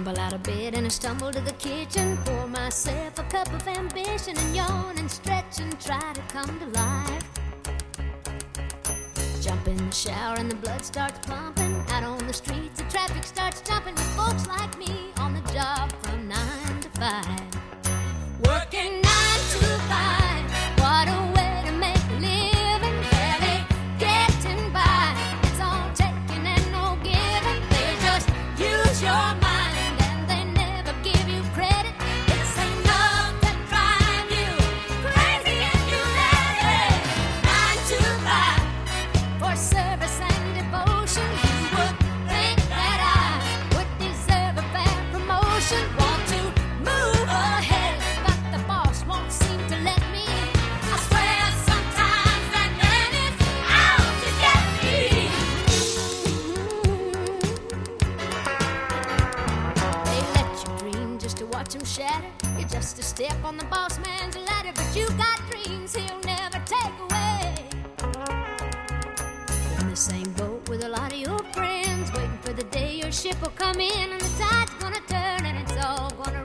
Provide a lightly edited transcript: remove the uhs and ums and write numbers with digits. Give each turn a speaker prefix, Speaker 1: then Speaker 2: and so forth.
Speaker 1: Tumble out of bed and I stumble to the kitchen, pour myself a cup of ambition and yawn and stretch and try to come to life. Jump in the shower and the blood starts pumping. Out on the streets the traffic starts jumping with folks like me on the job from 9 to 5. Working 9 to 5, what a way to make a living. Barely getting by, it's all taking and no giving. They just use your mind. You're just a step on the boss man's ladder, but you got dreams he'll never take away. You're in the same boat with a lot of your friends, waiting for the day your ship will come in and the tide's gonna turn and it's all gonna